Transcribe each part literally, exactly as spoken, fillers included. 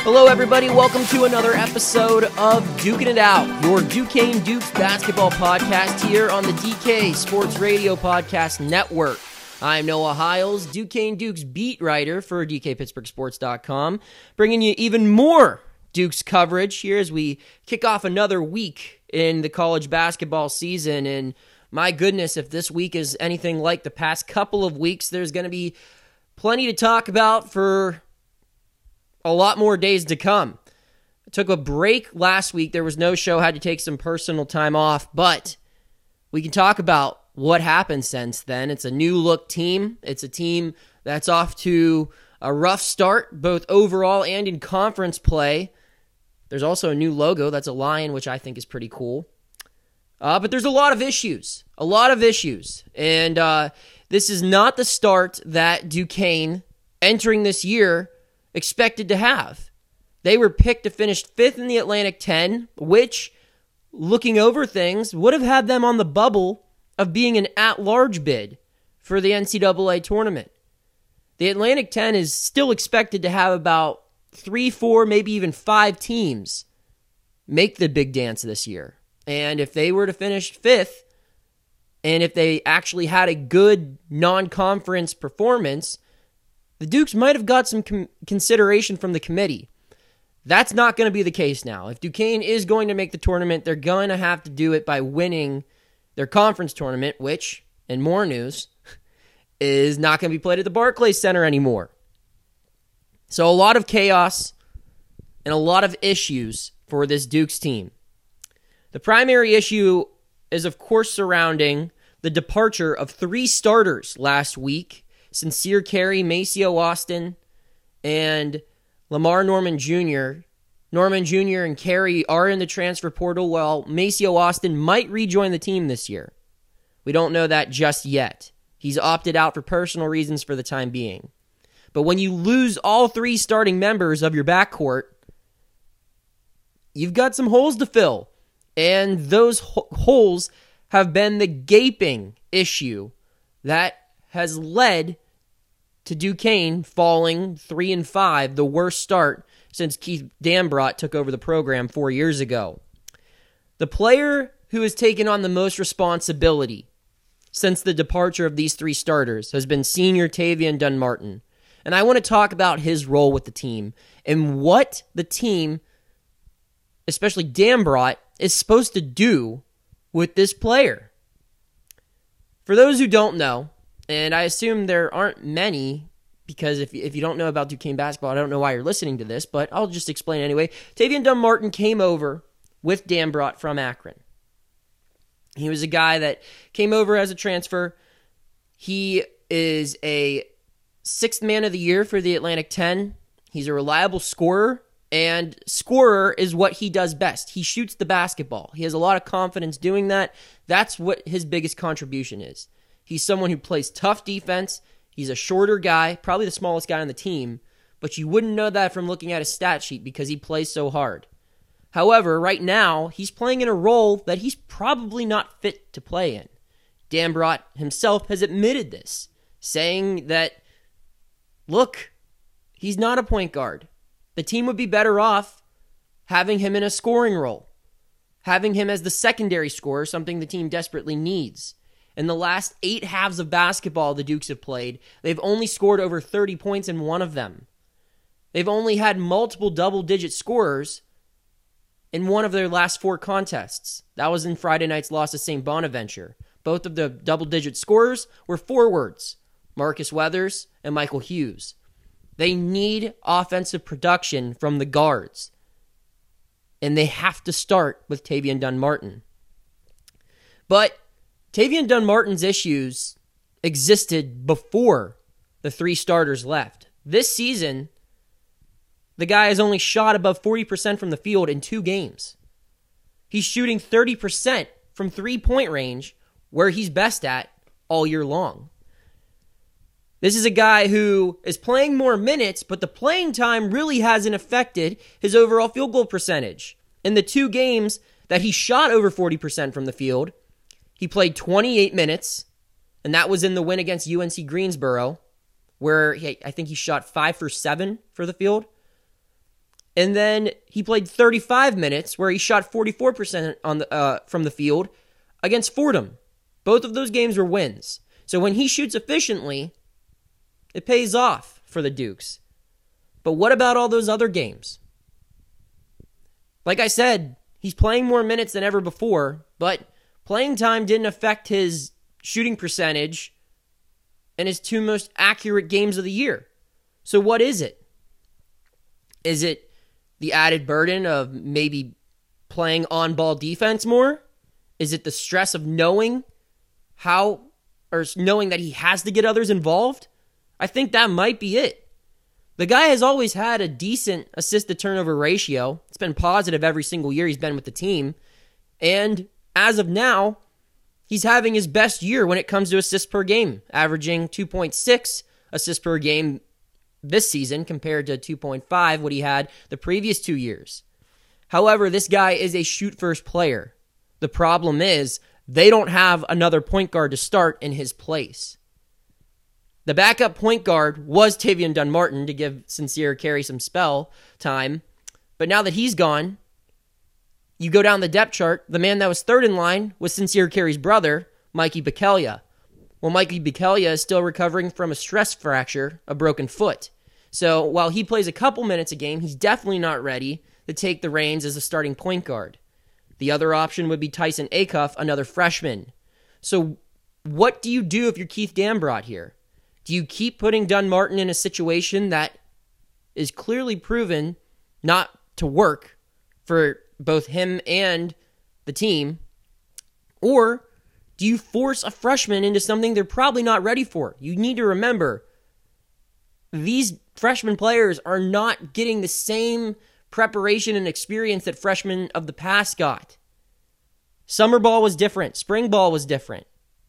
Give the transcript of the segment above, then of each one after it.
Hello, everybody. Welcome to another episode of Duking It Out, your Duquesne Dukes basketball podcast here on the D K Sports Radio Podcast Network. I'm Noah Hiles, Duquesne Dukes beat writer for D K Pittsburgh Sports dot com, bringing you even more Dukes coverage here as we kick off another week in the college basketball season. And my goodness, if this week is anything like the past couple of weeks, there's going to be plenty to talk about for a lot more days to come. I took a break last week. There was no show. Had to take some personal time off, but we can talk about what happened since then. It's a new look team. It's a team that's off to a rough start, both overall and in conference play. There's also a new logo. That's a lion, which I think is pretty cool. Uh, but there's a lot of issues. A lot of issues. And uh, this is not the start that Duquesne, entering this year, expected to have. They were picked to finish fifth in the Atlantic ten, which, looking over things, would have had them on the bubble of being an at-large bid for the N C double A tournament. The Atlantic ten is still expected to have about three, four, maybe even five teams make the big dance this year. And if they were to finish fifth, and if they actually had a good non-conference performance, the Dukes might have got some com- consideration from the committee. That's not going to be the case now. If Duquesne is going to make the tournament, they're going to have to do it by winning their conference tournament, which, in more news, is not going to be played at the Barclays Center anymore. So a lot of chaos and a lot of issues for this Dukes team. The primary issue is, of course, surrounding the departure of three starters last week: Sincere Carey, Maceo Austin, and Lamar Norman Junior Norman Junior and Carey are in the transfer portal, while Maceo Austin might rejoin the team this year. We don't know that just yet. He's opted out for personal reasons for the time being. But when you lose all three starting members of your backcourt, you've got some holes to fill. And those ho- holes have been the gaping issue that has led to Duquesne falling three and five, the worst start since Keith Dambrot took over the program four years ago. The player who has taken on the most responsibility since the departure of these three starters has been senior Tavion Dunn-Martin. And I want to talk about his role with the team and what the team, especially Dambrot, is supposed to do with this player. For those who don't know, and I assume there aren't many, because if, if you don't know about Duquesne basketball, I don't know why you're listening to this, but I'll just explain anyway. Tavion Dunn-Martin came over with Dambrot from Akron. He was a guy that came over as a transfer. He is a sixth man of the year for the Atlantic ten. He's a reliable scorer, and scorer is what he does best. He shoots the basketball. He has a lot of confidence doing that. That's what his biggest contribution is. He's someone who plays tough defense. He's a shorter guy, probably the smallest guy on the team, but you wouldn't know that from looking at his stat sheet because he plays so hard. However, right now, he's playing in a role that he's probably not fit to play in. Dambrot himself has admitted this, saying that, look, he's not a point guard. The team would be better off having him in a scoring role, having him as the secondary scorer, something the team desperately needs. In the last eight halves of basketball the Dukes have played, they've only scored over thirty points in one of them. They've only had multiple double-digit scorers in one of their last four contests. That was in Friday night's loss to Saint Bonaventure. Both of the double-digit scorers were forwards, Marcus Weathers and Michael Hughes. They need offensive production from the guards, and they have to start with Tavion Dunn-Martin. But Tavion Dunn-Martin's issues existed before the three starters left. This season, the guy has only shot above forty percent from the field in two games. He's shooting thirty percent from three-point range, where he's best at all year long. This is a guy who is playing more minutes, but the playing time really hasn't affected his overall field goal percentage. In the two games that he shot over forty percent from the field, he played twenty-eight minutes, and that was in the win against U N C Greensboro, where he, I think he shot five for seven for the field. And then he played thirty-five minutes where he shot forty-four percent on the uh, from the field against Fordham. Both of those games were wins. So when he shoots efficiently, it pays off for the Dukes. But what about all those other games? Like I said, he's playing more minutes than ever before, but playing time didn't affect his shooting percentage in his two most accurate games of the year. So what is it? Is it the added burden of maybe playing on-ball defense more? Is it the stress of knowing how, or knowing that he has to get others involved? I think that might be it. The guy has always had a decent assist-to-turnover ratio. It's been positive every single year he's been with the team. And as of now, he's having his best year when it comes to assists per game, averaging two point six assists per game this season compared to two point five, what he had the previous two years. However, this guy is a shoot-first player. The problem is they don't have another point guard to start in his place. The backup point guard was Tavion Dunn-Martin to give Sincere Carey some spell time. But now that he's gone, you go down the depth chart, the man that was third in line was Sincere Carey's brother, Mikey Biceglia. Well, Mikey Biceglia is still recovering from a stress fracture, a broken foot. So while he plays a couple minutes a game, he's definitely not ready to take the reins as a starting point guard. The other option would be Tyson Acuff, another freshman. So what do you do if you're Keith Dambrot here? Do you keep putting Dunn-Martin in a situation that is clearly proven not to work for both him and the team? Or do you force a freshman into something they're probably not ready for? You need to remember, these freshman players are not getting the same preparation and experience that freshmen of the past got. Summer ball was different. Spring ball was different.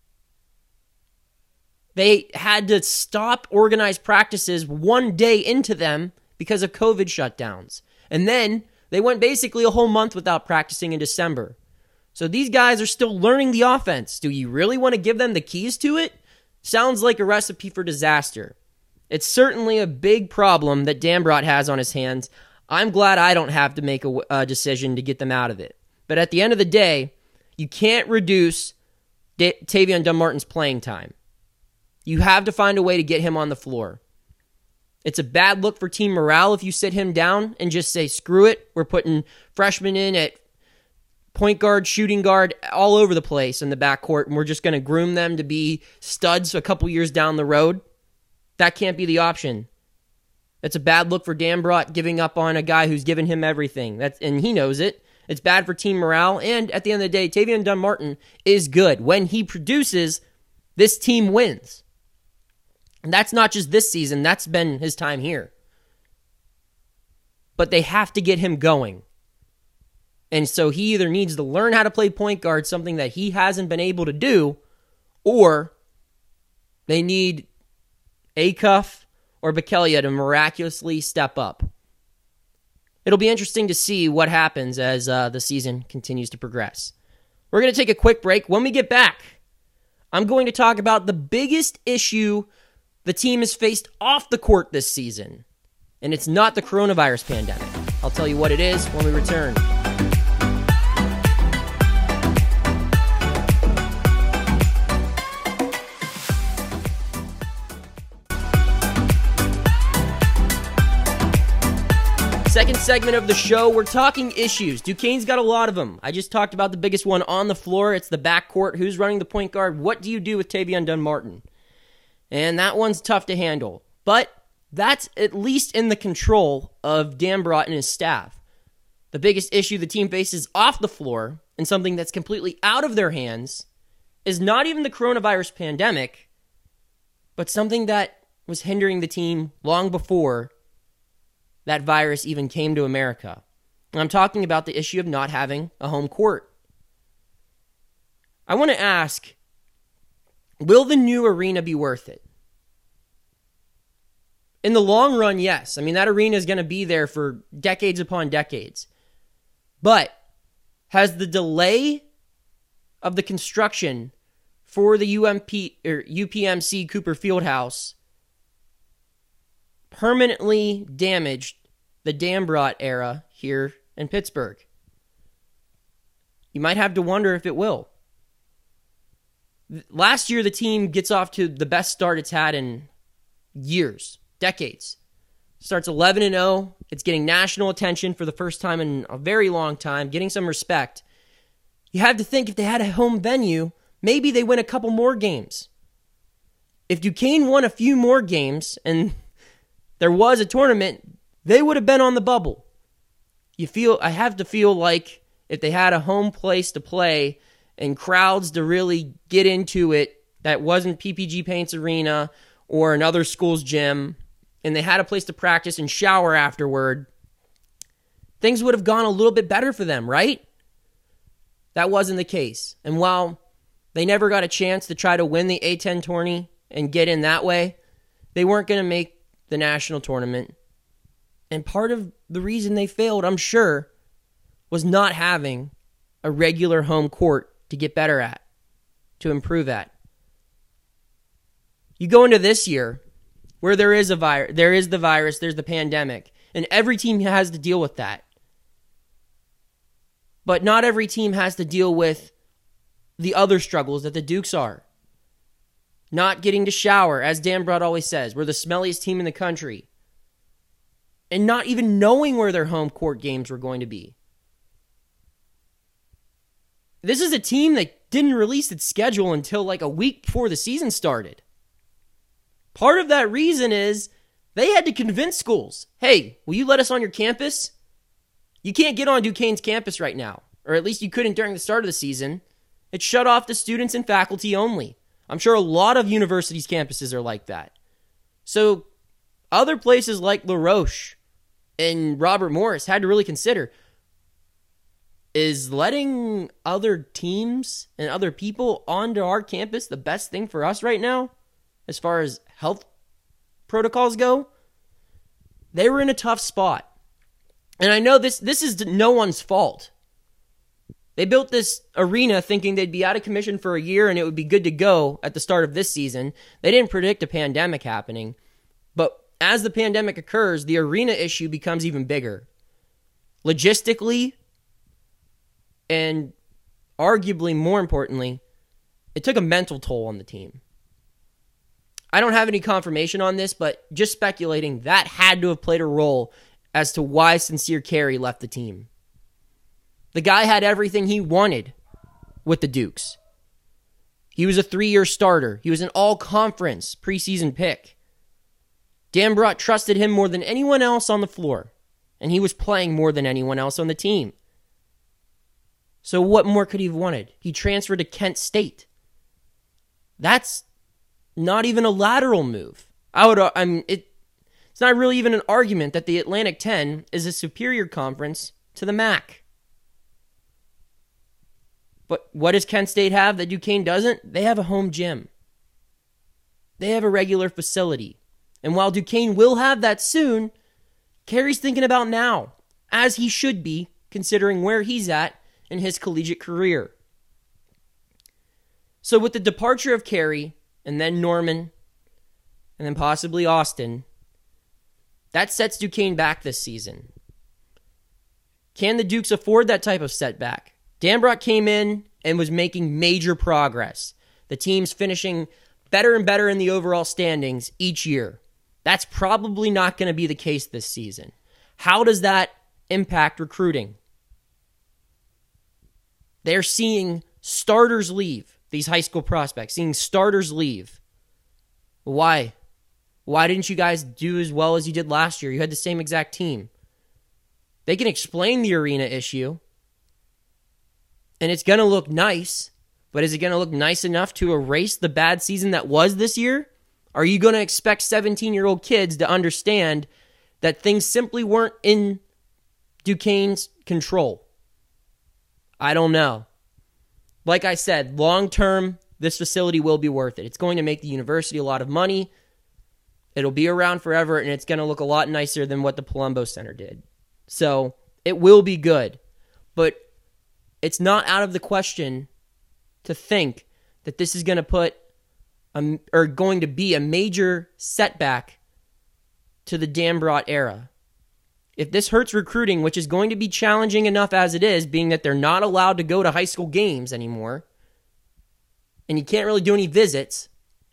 They had to stop organized practices one day into them because of COVID shutdowns. And then they went basically a whole month without practicing in December. So these guys are still learning the offense. Do you really want to give them the keys to it? Sounds like a recipe for disaster. It's certainly a big problem that Dambrot has on his hands. I'm glad I don't have to make a, a decision to get them out of it. But at the end of the day, you can't reduce D- Tavion Dunn-Martin's playing time. You have to find a way to get him on the floor. It's a bad look for team morale if you sit him down and just say, screw it, we're putting freshmen in at point guard, shooting guard, all over the place in the backcourt, and we're just going to groom them to be studs a couple years down the road. That can't be the option. That's a bad look for Dambrot giving up on a guy who's given him everything. That's, and he knows it. It's bad for team morale, and at the end of the day, Tavion Dunn-Martin is good. When he produces, this team wins. And that's not just this season. That's been his time here. But they have to get him going. And so he either needs to learn how to play point guard, something that he hasn't been able to do, or they need Acuff or Biceglia to miraculously step up. It'll be interesting to see what happens as uh, the season continues to progress. We're going to take a quick break. When we get back, I'm going to talk about the biggest issue the team has faced off the court this season. And it's not the coronavirus pandemic. I'll tell you what it is when we return. Second segment of the show, we're talking issues. Duquesne's got a lot of them. I just talked about the biggest one on the floor. It's the backcourt. Who's running the point guard? What do you do with Tavion Dunn-Martin? And that one's tough to handle. But that's at least in the control of Dambrot and his staff. The biggest issue the team faces off the floor, and something that's completely out of their hands, is not even the coronavirus pandemic, but something that was hindering the team long before that virus even came to America. And I'm talking about the issue of not having a home court. I want to ask, will the new arena be worth it? In the long run, yes. I mean, that arena is going to be there for decades upon decades. But has the delay of the construction for the U M P or U P M C Cooper Fieldhouse permanently damaged the Dambrot era here in Pittsburgh. You might have to wonder if it will. Last year, the team gets off to the best start it's had in years, decades. Starts eleven and oh. It's getting national attention for the first time in a very long time, getting some respect. You have to think if they had a home venue, maybe they win a couple more games. If Duquesne won a few more games and there was a tournament, they would have been on the bubble. You feel, I have to feel like if they had a home place to play and crowds to really get into it that wasn't P P G Paints Arena or another school's gym, and they had a place to practice and shower afterward, things would have gone a little bit better for them, right? That wasn't the case. And while they never got a chance to try to win the A ten tourney and get in that way, they weren't going to make the national tournament. And part of the reason they failed, I'm sure, was not having a regular home court to get better at, to improve at. You go into this year where there is a virus, there is the virus, there's the pandemic, and every team has to deal with that. But not every team has to deal with the other struggles that the Dukes are. Not getting to shower, as Dambrot always says, we're the smelliest team in the country. And not even knowing where their home court games were going to be. This is a team that didn't release its schedule until like a week before the season started. Part of that reason is they had to convince schools, hey, will you let us on your campus? You can't get on Duquesne's campus right now, or at least you couldn't during the start of the season. It's shut off to students and faculty only. I'm sure a lot of universities' campuses are like that. So other places like La Roche and Robert Morris had to really consider, is letting other teams and other people onto our campus the best thing for us right now as far as health protocols go? They were in a tough spot. And I know this this is no one's fault. They built this arena thinking they'd be out of commission for a year and it would be good to go at the start of this season. They didn't predict a pandemic happening. But as the pandemic occurs, the arena issue becomes even bigger. Logistically, and arguably more importantly, it took a mental toll on the team. I don't have any confirmation on this, but just speculating, that had to have played a role as to why Sincere Carey left the team. The guy had everything he wanted with the Dukes. He was a three-year starter. He was an all-conference preseason pick. Dambrot trusted him more than anyone else on the floor, and he was playing more than anyone else on the team. So what more could he have wanted? He transferred to Kent State. That's not even a lateral move. I would, I mean, it, it's not really even an argument that the Atlantic ten is a superior conference to the M A C. But what does Kent State have that Duquesne doesn't? They have a home gym. They have a regular facility. And while Duquesne will have that soon, Carey's thinking about now, as he should be, considering where he's at in his collegiate career. So with the departure of Carey, and then Norman, and then possibly Austin, that sets Duquesne back this season. Can the Dukes afford that type of setback? Dambrot came in and was making major progress. The team's finishing better and better in the overall standings each year. That's probably not going to be the case this season. How does that impact recruiting? They're seeing starters leave, these high school prospects, seeing starters leave. Why? Why didn't you guys do as well as you did last year? You had the same exact team. They can explain the arena issue, and it's going to look nice, but is it going to look nice enough to erase the bad season that was this year? Are you going to expect seventeen-year-old kids to understand that things simply weren't in Duquesne's control? I don't know. Like I said, long-term, this facility will be worth it. It's going to make the university a lot of money. It'll be around forever, and it's going to look a lot nicer than what the Palumbo Center did. So it will be good. But it's not out of the question to think that this is going to put a, or going to be a major setback to the Dambrot era. if this hurts recruiting, which is going to be challenging enough as it is, being that they're not allowed to go to high school games anymore, and you can't really do any visits,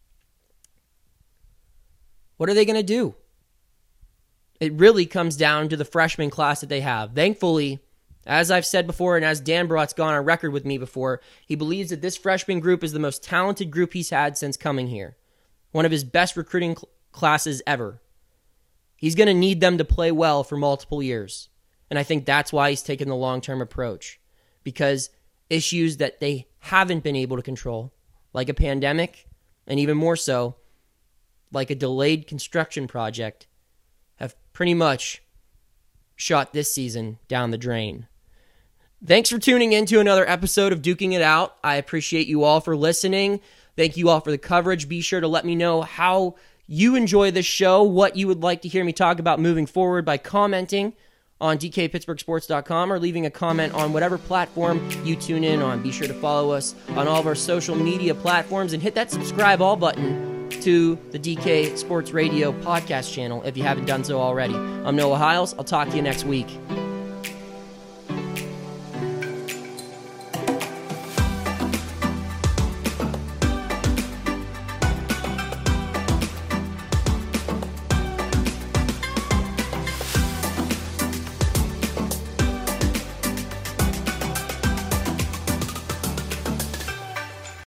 what are they going to do? It really comes down to the freshman class that they have. Thankfully, as I've said before, and as Dan Brought's gone on record with me before, he believes that this freshman group is the most talented group he's had since coming here. One of his best recruiting cl- classes ever. He's going to need them to play well for multiple years. And I think that's why he's taken the long-term approach. Because issues that they haven't been able to control, like a pandemic, and even more so, like a delayed construction project, have pretty much shot this season down the drain. Thanks for tuning in to another episode of Duking It Out. I appreciate you all for listening. Thank you all for the coverage. Be sure to let me know how you enjoy this show, what you would like to hear me talk about moving forward by commenting on d k pittsburgh sports dot com or leaving a comment on whatever platform you tune in on. Be sure to follow us on all of our social media platforms and hit that subscribe all button to the D K Sports Radio podcast channel if you haven't done so already. I'm Noah Hiles. I'll talk to you next week.